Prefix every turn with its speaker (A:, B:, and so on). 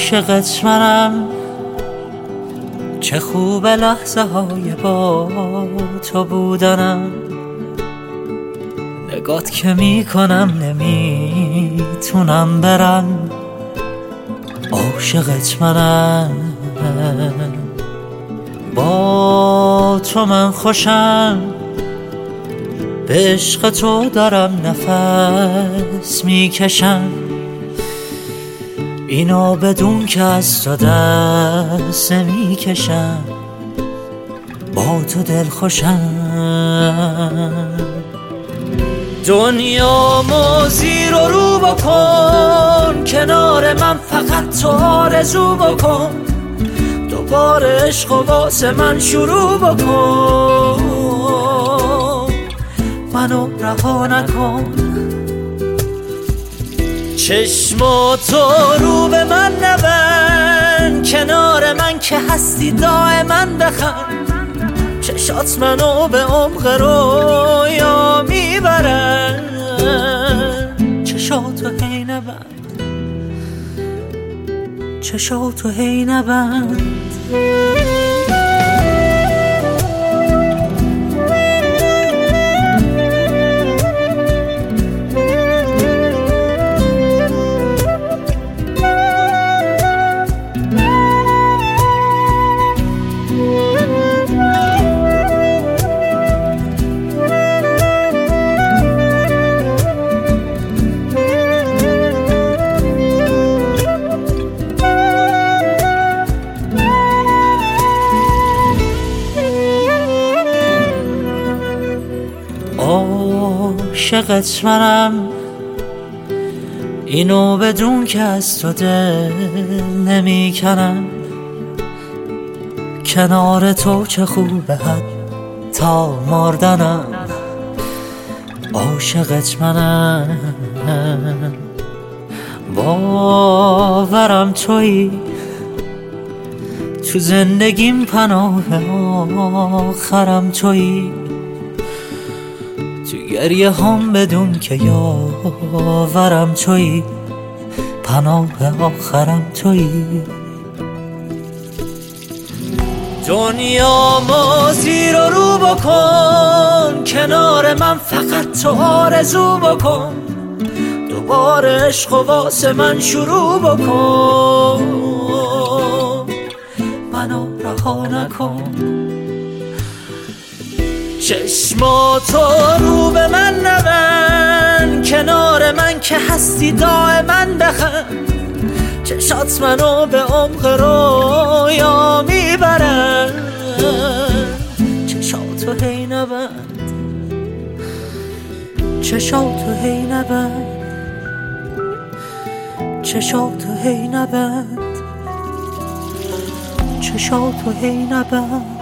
A: عاشقت منم، چه خوب لحظه های با تو بودنم. نگات که میکنم نمیتونم برم، عاشقت منم. با تو من خوشم، به عشق تو دارم نفس میکشم. اینو بدون که از تو دست میکشم، با تو دل خوشم. دنیامو زیر و رو بکن، کنار من فقط تو آرزو بکن. دوباره عشق و واسه من شروع بکن، منو رها نکن. چشماتو رو به من نبند، کنار من که هستی دائما بخند. چشات منو به عمق رویا میبرن، چشاتو هی نبند، چشاتو هی نبند. عاشقت منم، اینو بدون که از تو دل نمیکنم. کنار تو چه خوبه حتی مردنم، عاشقت منم. باورم تویی، تو زندگیم پناه آخرم تویی. تو گریه هم بدون که یاورم تویی، پناه آخرم تویی. دنیامو زیر و رو بکن، کنار من فقط تو آرزو بکن. دوباره عشق و واسه من شروع بکن، منو رها نکن. چشماتو رو به من نبند، کنار من که هستی دائما بخند. چشات منو به عمق رویا میبرن، چشاتو هی نبند، چشاتو هی نبند، چشاتو هی نبند، چشاتو هی نبند.